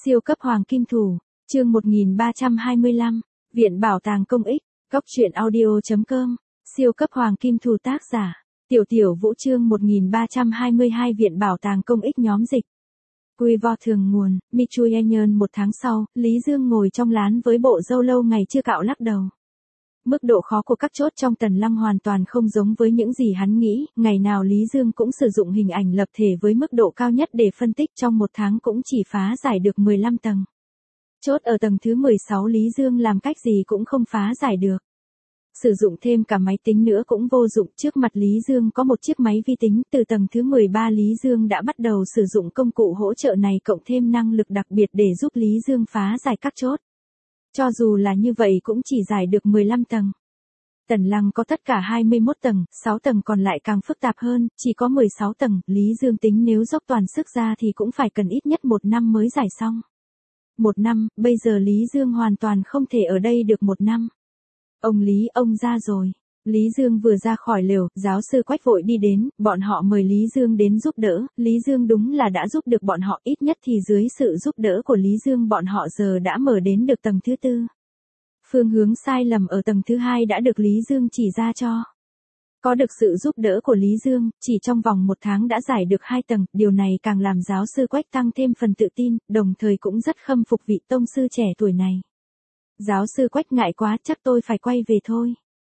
Siêu cấp hoàng kim thủ, chương 1325, Viện Bảo tàng Công ích, Cóc truyện audio.com, siêu cấp hoàng kim thủ tác giả, Tiểu Tiểu Vũ chương 1322 Viện Bảo tàng Công ích nhóm dịch. Quy vo thường nguồn, Michuyen một tháng sau, Lý Dương ngồi trong lán với bộ râu lâu ngày chưa cạo lắc đầu. Mức độ khó của các chốt trong Tần Lăng hoàn toàn không giống với những gì hắn nghĩ, ngày nào Lý Dương cũng sử dụng hình ảnh lập thể với mức độ cao nhất để phân tích, trong một tháng cũng chỉ phá giải được 15 tầng. Chốt ở tầng thứ 16 Lý Dương làm cách gì cũng không phá giải được. Sử dụng thêm cả máy tính nữa cũng vô dụng, trước mặt Lý Dương có một chiếc máy vi tính, từ tầng thứ 13 Lý Dương đã bắt đầu sử dụng công cụ hỗ trợ này cộng thêm năng lực đặc biệt để giúp Lý Dương phá giải các chốt. Cho dù là như vậy cũng chỉ giải được 15 tầng. Tần Lăng có tất cả 21 tầng, 6 tầng còn lại càng phức tạp hơn, chỉ có 16 tầng, Lý Dương tính nếu dốc toàn sức ra thì cũng phải cần ít nhất 1 năm mới giải xong. 1 năm, bây giờ Lý Dương hoàn toàn không thể ở đây được 1 năm. Ông Lý, ông ra rồi. Lý Dương vừa ra khỏi lều, giáo sư Quách vội đi đến, bọn họ mời Lý Dương đến giúp đỡ, Lý Dương đúng là đã giúp được bọn họ, ít nhất thì dưới sự giúp đỡ của Lý Dương bọn họ giờ đã mở đến được tầng thứ 4. Phương hướng sai lầm ở tầng thứ 2 đã được Lý Dương chỉ ra cho. Có được sự giúp đỡ của Lý Dương, chỉ trong vòng 1 tháng đã giải được 2 tầng, điều này càng làm giáo sư Quách tăng thêm phần tự tin, đồng thời cũng rất khâm phục vị tông sư trẻ tuổi này. Giáo sư Quách ngại quá, chắc tôi phải quay về thôi.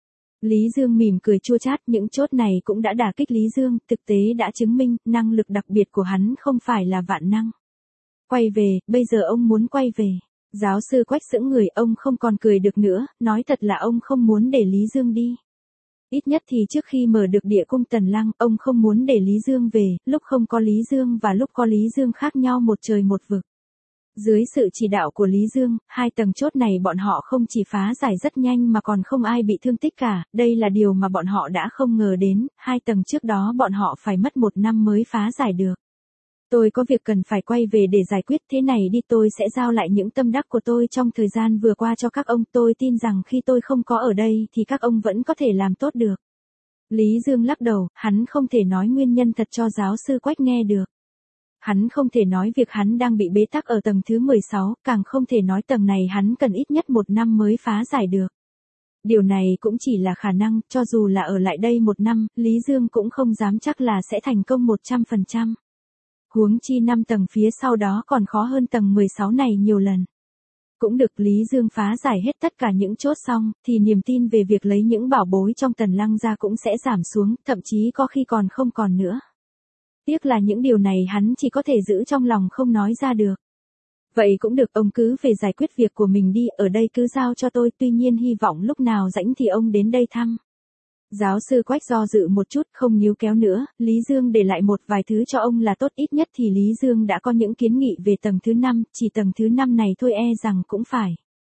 Lý Dương mỉm cười chua chát, những chốt này cũng đã đả kích Lý Dương, thực tế đã chứng minh, năng lực đặc biệt của hắn không phải là vạn năng. Quay về, bây giờ ông muốn quay về. Giáo sư Quách sững người, ông không còn cười được nữa, nói thật là ông không muốn để Lý Dương đi. Ít nhất thì trước khi mở được địa cung Tần Lăng, ông không muốn để Lý Dương về, lúc không có Lý Dương và lúc có Lý Dương khác nhau một trời một vực. Dưới sự chỉ đạo của Lý Dương, 2 tầng chốt này bọn họ không chỉ phá giải rất nhanh mà còn không ai bị thương tích cả, đây là điều mà bọn họ đã không ngờ đến, 2 tầng trước đó bọn họ phải mất 1 năm mới phá giải được. Tôi có việc cần phải quay về để giải quyết, thế này đi, tôi sẽ giao lại những tâm đắc của tôi trong thời gian vừa qua cho các ông, tôi tin rằng khi tôi không có ở đây thì các ông vẫn có thể làm tốt được. Lý Dương lắc đầu, hắn không thể nói nguyên nhân thật cho giáo sư Quách nghe được. Hắn không thể nói việc hắn đang bị bế tắc ở tầng thứ 16, càng không thể nói tầng này hắn cần ít nhất 1 năm mới phá giải được. Điều này cũng chỉ là khả năng, cho dù là ở lại đây 1 năm, Lý Dương cũng không dám chắc là sẽ thành công 100%. Huống chi 5 tầng phía sau đó còn khó hơn tầng 16 này nhiều lần. Cũng được, Lý Dương phá giải hết tất cả những chốt xong, thì niềm tin về việc lấy những bảo bối trong Tần Lăng ra cũng sẽ giảm xuống, thậm chí có khi còn không còn nữa. Tiếc là những điều này hắn chỉ có thể giữ trong lòng không nói ra được. Vậy cũng được, ông cứ về giải quyết việc của mình đi, ở đây cứ giao cho tôi, tuy nhiên hy vọng lúc nào rảnh thì ông đến đây thăm. Giáo sư Quách do dự một chút, không níu kéo nữa, Lý Dương để lại một vài thứ cho ông là tốt, ít nhất thì Lý Dương đã có những kiến nghị về tầng thứ 5, chỉ tầng thứ 5 này thôi e rằng cũng phải.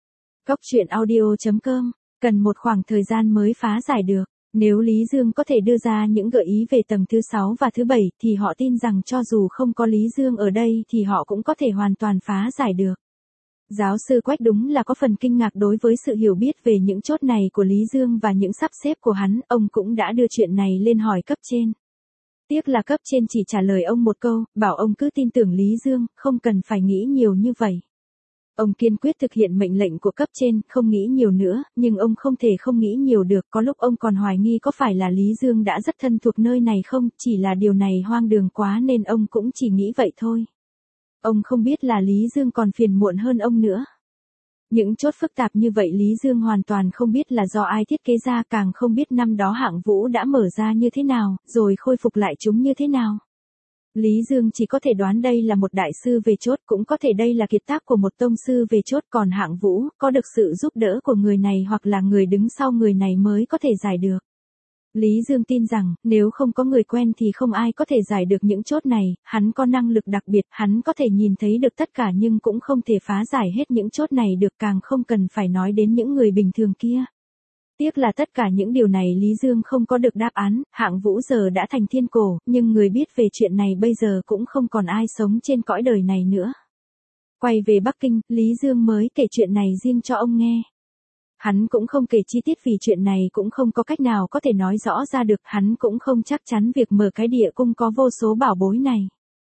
Cóc truyện audio.com, cần một khoảng thời gian mới phá giải được. Nếu Lý Dương có thể đưa ra những gợi ý về tầng thứ 6 và thứ 7 thì họ tin rằng cho dù không có Lý Dương ở đây thì họ cũng có thể hoàn toàn phá giải được. Giáo sư Quách đúng là có phần kinh ngạc đối với sự hiểu biết về những chốt này của Lý Dương và những sắp xếp của hắn, ông cũng đã đưa chuyện này lên hỏi cấp trên. Tiếc là cấp trên chỉ trả lời ông một câu, bảo ông cứ tin tưởng Lý Dương, không cần phải nghĩ nhiều như vậy. Ông kiên quyết thực hiện mệnh lệnh của cấp trên, không nghĩ nhiều nữa, nhưng ông không thể không nghĩ nhiều được, có lúc ông còn hoài nghi có phải là Lý Dương đã rất thân thuộc nơi này không, chỉ là điều này hoang đường quá nên ông cũng chỉ nghĩ vậy thôi. Ông không biết là Lý Dương còn phiền muộn hơn ông nữa. Những chốt phức tạp như vậy Lý Dương hoàn toàn không biết là do ai thiết kế ra, càng không biết năm đó Hạng Vũ đã mở ra như thế nào, rồi khôi phục lại chúng như thế nào. Lý Dương chỉ có thể đoán đây là một đại sư về chốt, cũng có thể đây là kiệt tác của một tông sư về chốt, còn Hạng Vũ, có được sự giúp đỡ của người này hoặc là người đứng sau người này mới có thể giải được. Lý Dương tin rằng, nếu không có người quen thì không ai có thể giải được những chốt này, hắn có năng lực đặc biệt, hắn có thể nhìn thấy được tất cả nhưng cũng không thể phá giải hết những chốt này được, càng không cần phải nói đến những người bình thường kia. Tiếc là tất cả những điều này Lý Dương không có được đáp án, Hạng Vũ giờ đã thành thiên cổ, nhưng người biết về chuyện này bây giờ cũng không còn ai sống trên cõi đời này nữa. Quay về Bắc Kinh, Lý Dương mới kể chuyện này riêng cho ông nghe. Hắn cũng không kể chi tiết vì chuyện này cũng không có cách nào có thể nói rõ ra được, hắn cũng không chắc chắn việc mở cái địa cung có vô số bảo bối này.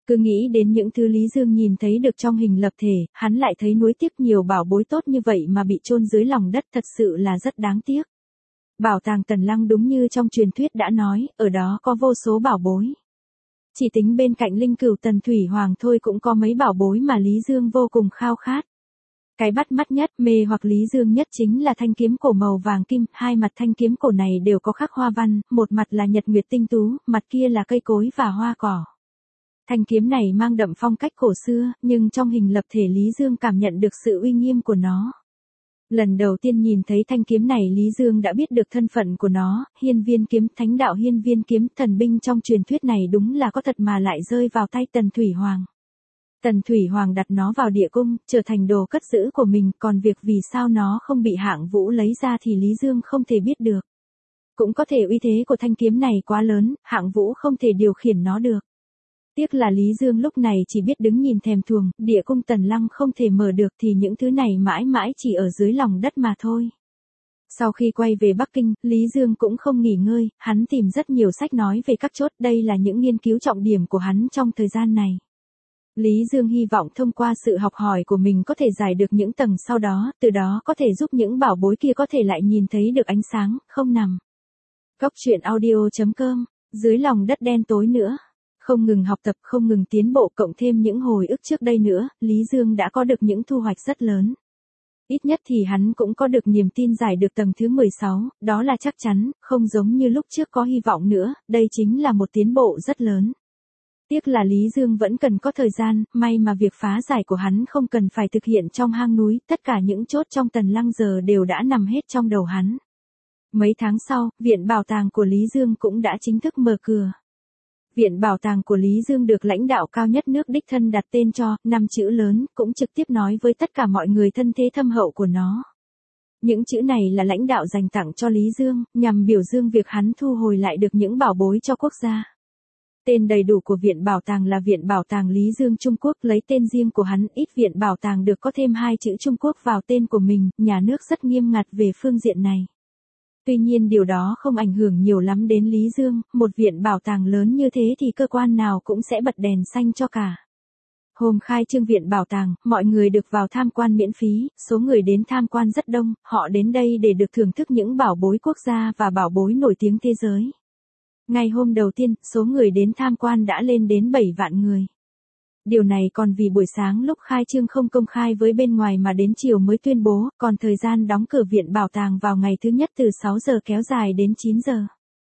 Cứ nghĩ đến những thứ Lý Dương nhìn thấy được trong hình lập thể, hắn lại thấy nuối tiếc nhiều bảo bối tốt như vậy mà bị chôn dưới lòng đất, thật sự là rất đáng tiếc. Bảo tàng Tần Lăng đúng như trong truyền thuyết đã nói, ở đó có vô số bảo bối. Chỉ tính bên cạnh linh cửu Tần Thủy Hoàng thôi cũng có mấy bảo bối mà Lý Dương vô cùng khao khát. Cái bắt mắt nhất, mê hoặc Lý Dương nhất chính là thanh kiếm cổ màu vàng kim, hai mặt thanh kiếm cổ này đều có khắc hoa văn, một mặt là nhật nguyệt tinh tú, mặt kia là cây cối và hoa cỏ. Thanh kiếm này mang đậm phong cách cổ xưa, nhưng trong hình lập thể Lý Dương cảm nhận được sự uy nghiêm của nó. Lần đầu tiên nhìn thấy thanh kiếm này Lý Dương đã biết được thân phận của nó, Hiên Viên kiếm, thánh đạo Hiên Viên kiếm, thần binh trong truyền thuyết này đúng là có thật mà lại rơi vào tay Tần Thủy Hoàng. Tần Thủy Hoàng đặt nó vào địa cung, trở thành đồ cất giữ của mình, còn việc vì sao nó không bị Hạng Vũ lấy ra thì Lý Dương không thể biết được. Cũng có thể uy thế của thanh kiếm này quá lớn, Hạng Vũ không thể điều khiển nó được. Tiếc là Lý Dương lúc này chỉ biết đứng nhìn thèm thuồng, địa cung Tần Lăng không thể mở được thì những thứ này mãi mãi chỉ ở dưới lòng đất mà thôi. Sau khi quay về Bắc Kinh, Lý Dương cũng không nghỉ ngơi, hắn tìm rất nhiều sách nói về các chốt, đây là những nghiên cứu trọng điểm của hắn trong thời gian này. Lý Dương hy vọng thông qua sự học hỏi của mình có thể giải được những tầng sau đó, từ đó có thể giúp những bảo bối kia có thể lại nhìn thấy được ánh sáng, không nằm. Góc truyện audio.com, dưới lòng đất đen tối nữa. Không ngừng học tập, không ngừng tiến bộ, cộng thêm những hồi ức trước đây nữa, Lý Dương đã có được những thu hoạch rất lớn. Ít nhất thì hắn cũng có được niềm tin giải được tầng thứ 16, đó là chắc chắn, không giống như lúc trước có hy vọng nữa, đây chính là một tiến bộ rất lớn. Tiếc là Lý Dương vẫn cần có thời gian, may mà việc phá giải của hắn không cần phải thực hiện trong hang núi, tất cả những chốt trong Tần Lăng giờ đều đã nằm hết trong đầu hắn. Mấy tháng sau, Viện Bảo tàng của Lý Dương cũng đã chính thức mở cửa. Viện Bảo tàng của Lý Dương được lãnh đạo cao nhất nước đích thân đặt tên cho, 5 chữ lớn, cũng trực tiếp nói với tất cả mọi người thân thế thâm hậu của nó. Những chữ này là lãnh đạo dành tặng cho Lý Dương, nhằm biểu dương việc hắn thu hồi lại được những bảo bối cho quốc gia. Tên đầy đủ của Viện Bảo tàng là Viện Bảo tàng Lý Dương Trung Quốc, lấy tên riêng của hắn, ít viện bảo tàng được có thêm 2 chữ Trung Quốc vào tên của mình, nhà nước rất nghiêm ngặt về phương diện này. Tuy nhiên điều đó không ảnh hưởng nhiều lắm đến Lý Dương, một viện bảo tàng lớn như thế thì cơ quan nào cũng sẽ bật đèn xanh cho cả. Hôm khai trương viện bảo tàng, mọi người được vào tham quan miễn phí, số người đến tham quan rất đông, họ đến đây để được thưởng thức những bảo bối quốc gia và bảo bối nổi tiếng thế giới. Ngày hôm đầu tiên, số người đến tham quan đã lên đến 7 vạn người. Điều này còn vì buổi sáng lúc khai trương không công khai với bên ngoài mà đến chiều mới tuyên bố, còn thời gian đóng cửa viện bảo tàng vào ngày thứ nhất từ 6 giờ kéo dài đến 9 giờ.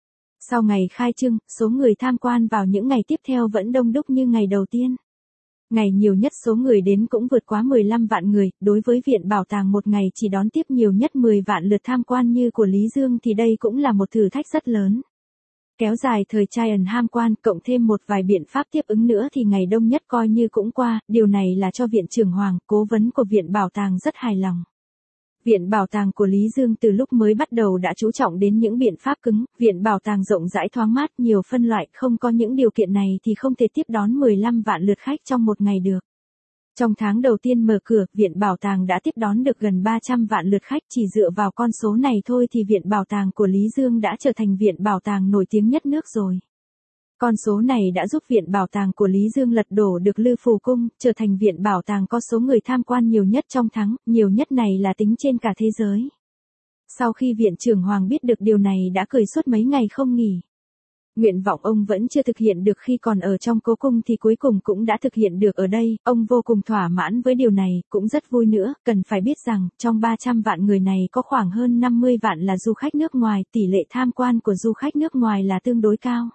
Sau ngày khai trương, số người tham quan vào những ngày tiếp theo vẫn đông đúc như ngày đầu tiên. Ngày nhiều nhất số người đến cũng vượt quá 15 vạn người, đối với viện bảo tàng một ngày chỉ đón tiếp nhiều nhất 10 vạn lượt tham quan như của Lý Dương thì đây cũng là một thử thách rất lớn. Kéo dài thời Traian ham quan, cộng thêm một vài biện pháp tiếp ứng nữa thì ngày đông nhất coi như cũng qua, điều này là cho Viện trưởng Hoàng, cố vấn của Viện Bảo tàng rất hài lòng. Viện Bảo tàng của Lý Dương từ lúc mới bắt đầu đã chú trọng đến những biện pháp cứng, Viện Bảo tàng rộng rãi thoáng mát, nhiều phân loại, không có những điều kiện này thì không thể tiếp đón 15 vạn lượt khách trong một ngày được. Trong tháng đầu tiên mở cửa, Viện Bảo tàng đã tiếp đón được gần 300 vạn lượt khách, chỉ dựa vào con số này thôi thì Viện Bảo tàng của Lý Dương đã trở thành viện bảo tàng nổi tiếng nhất nước rồi. Con số này đã giúp Viện Bảo tàng của Lý Dương lật đổ được Lư Phù Cung, trở thành viện bảo tàng có số người tham quan nhiều nhất trong tháng, nhiều nhất này là tính trên cả thế giới. Sau khi Viện trưởng Hoàng biết được điều này đã cười suốt mấy ngày không nghỉ. Nguyện vọng ông vẫn chưa thực hiện được khi còn ở trong cố cung thì cuối cùng cũng đã thực hiện được ở đây, ông vô cùng thỏa mãn với điều này, cũng rất vui nữa, cần phải biết rằng, trong 300 vạn người này có khoảng hơn 50 vạn là du khách nước ngoài, tỷ lệ tham quan của du khách nước ngoài là tương đối cao.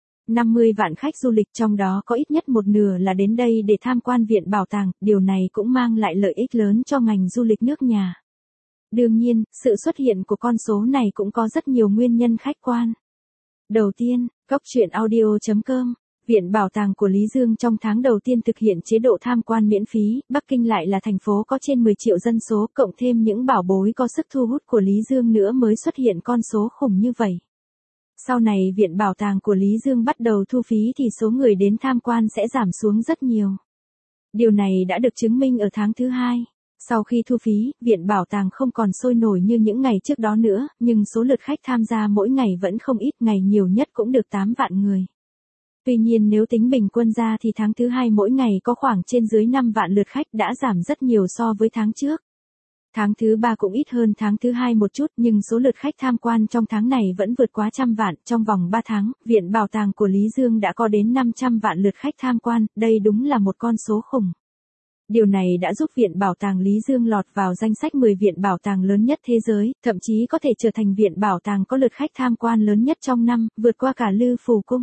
50 vạn khách du lịch trong đó có ít nhất một nửa là đến đây để tham quan viện bảo tàng, điều này cũng mang lại lợi ích lớn cho ngành du lịch nước nhà. Đương nhiên, sự xuất hiện của con số này cũng có rất nhiều nguyên nhân khách quan. Đầu tiên, góc truyện audio.com, Viện Bảo tàng của Lý Dương trong tháng đầu tiên thực hiện chế độ tham quan miễn phí, Bắc Kinh lại là thành phố có trên 10 triệu dân số, cộng thêm những bảo bối có sức thu hút của Lý Dương nữa mới xuất hiện con số khủng như vậy. Sau này Viện Bảo tàng của Lý Dương bắt đầu thu phí thì số người đến tham quan sẽ giảm xuống rất nhiều. Điều này đã được chứng minh ở tháng thứ 2. Sau khi thu phí, Viện Bảo tàng không còn sôi nổi như những ngày trước đó nữa, nhưng số lượt khách tham gia mỗi ngày vẫn không ít, ngày nhiều nhất cũng được 8 vạn người. Tuy nhiên nếu tính bình quân ra thì tháng thứ hai mỗi ngày có khoảng trên dưới 5 vạn lượt khách đã giảm rất nhiều so với tháng trước. Tháng thứ ba cũng ít hơn tháng thứ hai một chút nhưng số lượt khách tham quan trong tháng này vẫn vượt quá 100 vạn. Trong vòng 3 tháng, Viện Bảo tàng của Lý Dương đã có đến 500 vạn lượt khách tham quan, đây đúng là một con số khủng. Điều này đã giúp Viện Bảo tàng Lý Dương lọt vào danh sách 10 viện bảo tàng lớn nhất thế giới, thậm chí có thể trở thành viện bảo tàng có lượt khách tham quan lớn nhất trong năm, vượt qua cả Lư Phù Cung.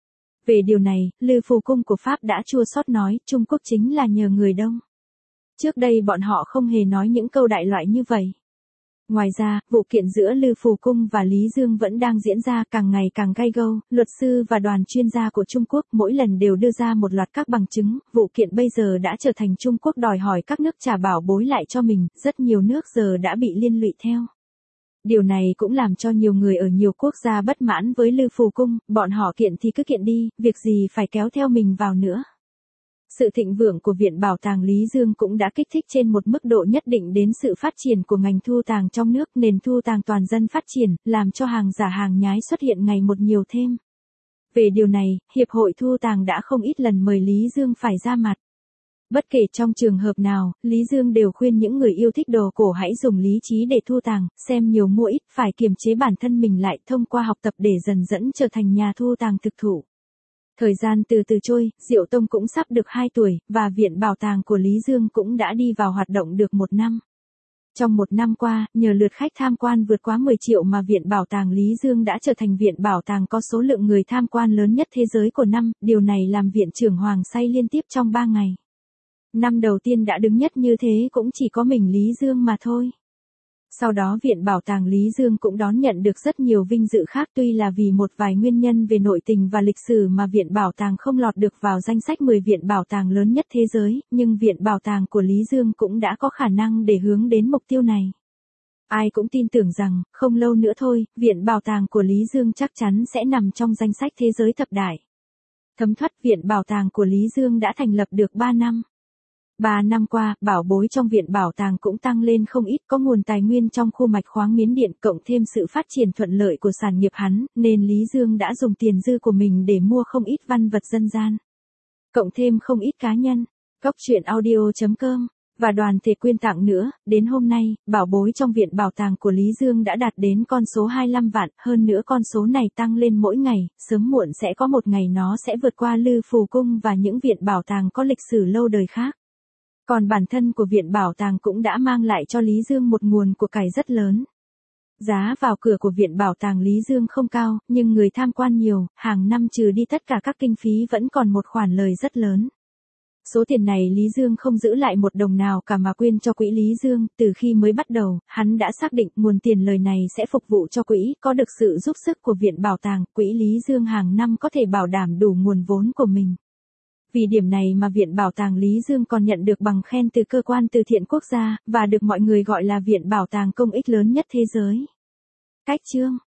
Về điều này, Lư Phù Cung của Pháp đã chua xót nói, Trung Quốc chính là nhờ người Đông. Trước đây bọn họ không hề nói những câu đại loại như vậy. Ngoài ra, vụ kiện giữa Lư Phù Cung và Lý Dương vẫn đang diễn ra càng ngày càng gay go, luật sư và đoàn chuyên gia của Trung Quốc mỗi lần đều đưa ra một loạt các bằng chứng, vụ kiện bây giờ đã trở thành Trung Quốc đòi hỏi các nước trả bảo bối lại cho mình, rất nhiều nước giờ đã bị liên lụy theo. Điều này cũng làm cho nhiều người ở nhiều quốc gia bất mãn với Lư Phù Cung, bọn họ kiện thì cứ kiện đi, việc gì phải kéo theo mình vào nữa. Sự thịnh vượng của Viện Bảo tàng Lý Dương cũng đã kích thích trên một mức độ nhất định đến sự phát triển của ngành thu tàng trong nước, nền thu tàng toàn dân phát triển, làm cho hàng giả hàng nhái xuất hiện ngày một nhiều thêm. Về điều này, Hiệp hội Thu tàng đã không ít lần mời Lý Dương phải ra mặt. Bất kể trong trường hợp nào, Lý Dương đều khuyên những người yêu thích đồ cổ hãy dùng lý trí để thu tàng, xem nhiều mua ít, phải kiềm chế bản thân mình lại thông qua học tập để dần dẫn trở thành nhà thu tàng thực thụ. Thời gian từ từ trôi, Diệu Tông cũng sắp được 2 tuổi, và Viện Bảo tàng của Lý Dương cũng đã đi vào hoạt động được 1 năm. Trong 1 năm qua, nhờ lượt khách tham quan vượt quá 10 triệu mà Viện Bảo tàng Lý Dương đã trở thành viện bảo tàng có số lượng người tham quan lớn nhất thế giới của năm, điều này làm Viện trưởng Hoàng say liên tiếp trong 3 ngày. Năm đầu tiên đã đứng nhất như thế cũng chỉ có mình Lý Dương mà thôi. Sau đó Viện Bảo tàng Lý Dương cũng đón nhận được rất nhiều vinh dự khác, tuy là vì một vài nguyên nhân về nội tình và lịch sử mà Viện Bảo tàng không lọt được vào danh sách 10 viện bảo tàng lớn nhất thế giới, nhưng Viện Bảo tàng của Lý Dương cũng đã có khả năng để hướng đến mục tiêu này. Ai cũng tin tưởng rằng, không lâu nữa thôi, Viện Bảo tàng của Lý Dương chắc chắn sẽ nằm trong danh sách thế giới thập đại. Thấm thoát Viện Bảo tàng của Lý Dương đã thành lập được 3 năm. 3 năm qua, bảo bối trong Viện Bảo tàng cũng tăng lên không ít, có nguồn tài nguyên trong khu mạch khoáng Miến Điện cộng thêm sự phát triển thuận lợi của sản nghiệp hắn, nên Lý Dương đã dùng tiền dư của mình để mua không ít văn vật dân gian. Cộng thêm không ít cá nhân, Cóc Truyện Audio.com, và đoàn thể quyên tặng nữa, đến hôm nay, bảo bối trong Viện Bảo tàng của Lý Dương đã đạt đến con số 25 vạn, hơn nữa con số này tăng lên mỗi ngày, sớm muộn sẽ có một ngày nó sẽ vượt qua Lư Phù Cung và những viện bảo tàng có lịch sử lâu đời khác. Còn bản thân của Viện Bảo tàng cũng đã mang lại cho Lý Dương một nguồn của cải rất lớn. Giá vào cửa của Viện Bảo tàng Lý Dương không cao, nhưng người tham quan nhiều, hàng năm trừ đi tất cả các kinh phí vẫn còn một khoản lời rất lớn. Số tiền này Lý Dương không giữ lại một đồng nào cả mà quyên cho quỹ Lý Dương, từ khi mới bắt đầu, hắn đã xác định nguồn tiền lời này sẽ phục vụ cho quỹ, có được sự giúp sức của Viện Bảo tàng, quỹ Lý Dương hàng năm có thể bảo đảm đủ nguồn vốn của mình. Vì điểm này mà Viện Bảo tàng Lý Dương còn nhận được bằng khen từ cơ quan từ thiện quốc gia, và được mọi người gọi là Viện Bảo tàng công ích lớn nhất thế giới. Cách chương